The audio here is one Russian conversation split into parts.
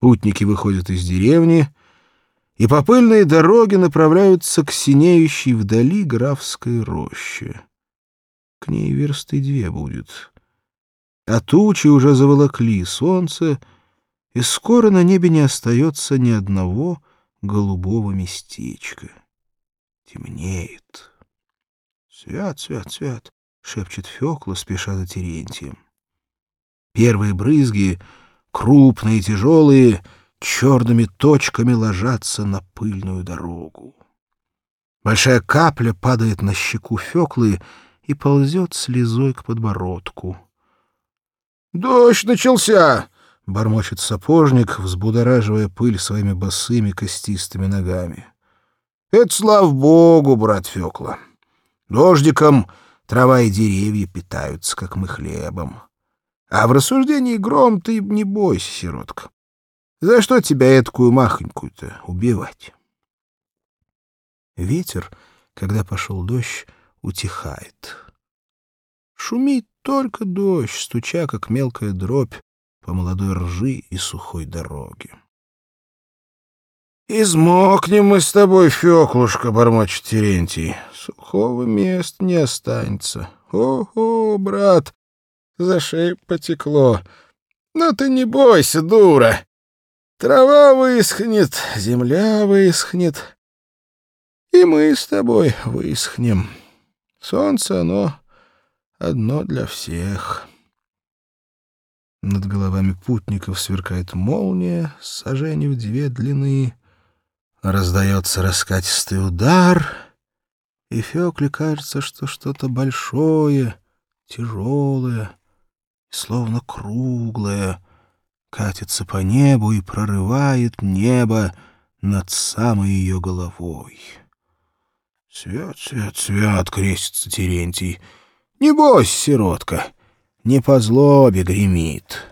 Путники выходят из деревни и по пыльной дороге направляются к синеющей вдали графской роще. К ней версты 2 будет. А тучи уже заволокли солнце, и скоро на небе не остается ни одного голубого местечка. Темнеет. «Свят, свят, свят!» — шепчет Фёкла, спеша за Терентием. Первые брызги, крупные и тяжелые, черными точками ложатся на пыльную дорогу. Большая капля падает на щеку Фёклы и ползет слезой к подбородку. «Дождь начался!» — бормочет сапожник, взбудораживая пыль своими босыми костистыми ногами. «Это слава богу, брат Фёкла. Дождиком трава и деревья питаются, как мы хлебом. А в рассуждении гром ты не бойся, сиротка. За что тебя эткую махонькую-то убивать?» Ветер, когда пошел дождь, утихает. Шумит только дождь, стуча, как мелкая дробь, по молодой ржи и сухой дороге. «Измокнем мы с тобой, Фёклушка», — бормочет Терентий. «Сухого места не останется. О, брат, за шею потекло. Но ты не бойся, дура. Трава высохнет, земля высохнет, и мы с тобой высохнем. Солнце, оно одно для всех». Над головами путников сверкает молния, сажени в 2 длины. Раздается раскатистый удар, и Фёкле кажется, что что-то большое, тяжелое, словно круглое, катится по небу и прорывает небо над самой ее головой. «Свят, свят, свят!» — крестится Терентий. «Не бойся, сиротка, не по злобе гремит».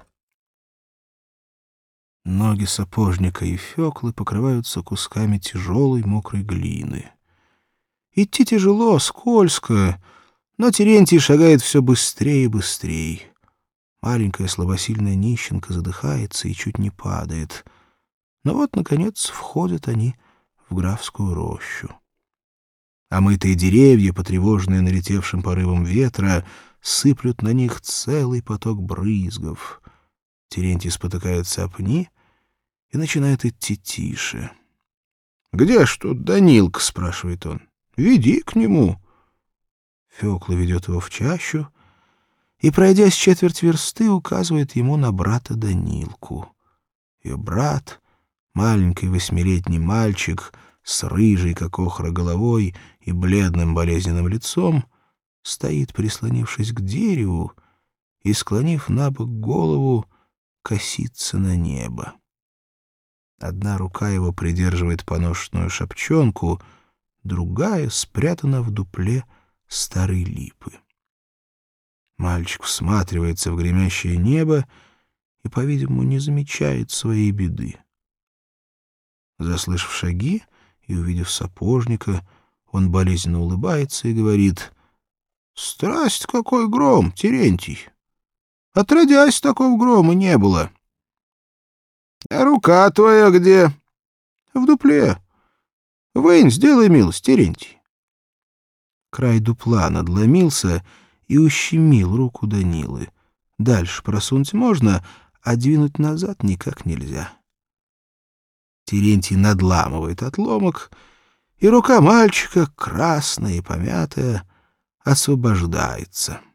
Ноги сапожника и Фёклы покрываются кусками тяжелой мокрой глины. Идти тяжело, скользко, но Терентий шагает все быстрее и быстрее. Маленькая слабосильная нищенка задыхается и чуть не падает. Но вот, наконец, входят они в графскую рощу. Омытые деревья, потревоженные налетевшим порывом ветра, сыплют на них целый поток брызгов. Терентий спотыкается о пни и начинает идти тише. «Где ж тут Данилка?» — спрашивает он. «Веди к нему». Фёкла ведет его в чащу и, пройдя с 1/4 версты, указывает ему на брата Данилку. Ее брат, маленький 8-летний мальчик с рыжей, как охра, головой и бледным болезненным лицом, стоит, прислонившись к дереву и, склонив набок голову, косится на небо. Одна рука его придерживает поношенную шапчонку, другая спрятана в дупле старой липы. Мальчик всматривается в гремящее небо и, по-видимому, не замечает своей беды. Заслышав шаги и увидев сапожника, он болезненно улыбается и говорит: «Страсть, какой гром, Терентий! Отродясь, такого грома не было. А рука твоя где?» «В дупле. Вынь, сделай милость, Терентий». Край дупла надломился и ущемил руку Данилы. Дальше просунуть можно, а двинуть назад никак нельзя. Терентий надламывает отломок, и рука мальчика, красная и помятая, освобождается.